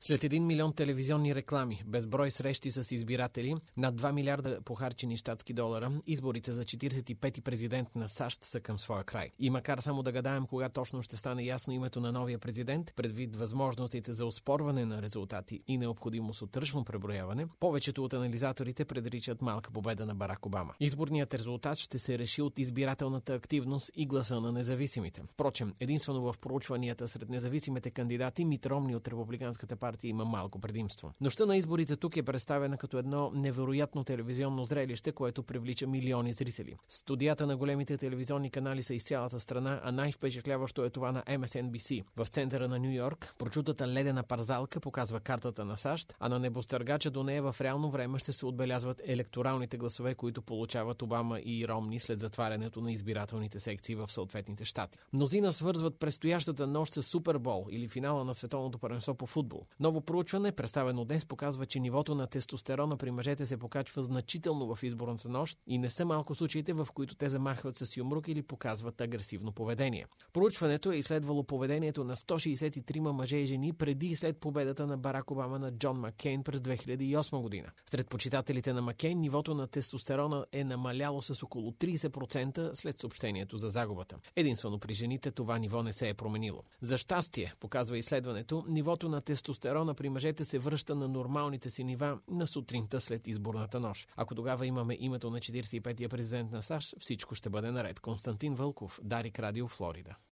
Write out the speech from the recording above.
След 1 милион телевизионни реклами, безброй срещи с избиратели, над 2 милиарда похарчени щатски долара, изборите за 45-ти президент на САЩ са към своя край. И макар само да гадаем кога точно ще стане ясно името на новия президент, предвид възможностите за оспорване на резултати и необходимост от тръжно преброяване, повечето от анализаторите предричат малка победа на Барак Обама. Изборният резултат ще се реши от избирателната активност и гласа на независимите. Впрочем, единствено в проучванията сред независимите кандидати Мит Ромни от Републиканската партия има малко предимство. Нощта на изборите тук е представена като едно невероятно телевизионно зрелище, което привлича милиони зрители. Студията на големите телевизионни канали са из цялата страна, а най-впечатляващо е това на MSNBC. В центъра на Ню-Йорк прочутата ледена парзалка показва картата на САЩ, а на небостъргача до нея в реално време ще се отбелязват електоралните гласове, които получават Обама и Ромни след затварянето на избирателните секции в съответните щати. Мнозина свързват предстоящата нощ с Супербол или финала на световното първенство по футбол. Ново проучване, представено днес, показва, че нивото на тестостерона при мъжете се покачва значително в изборната нощ и не са малко случаите, в които те замахват с юмрук или показват агресивно поведение. Проучването е изследвало поведението на 163 мъже и жени преди и след победата на Барак Обама на Джон Маккейн през 2008 година. Сред почитателите на Маккейн нивото на тестостерона е намаляло с около 30% след съобщението за загубата. Единствено при жените това ниво не се е променило. За щастие, показва изследването, нивото на тестостерона при мъжете се връща на нормалните си нива на сутринта след изборната нощ. Ако тогава имаме името на 45-я президент на САЩ, всичко ще бъде наред. Константин Вълков, Дарик Радио, Флорида.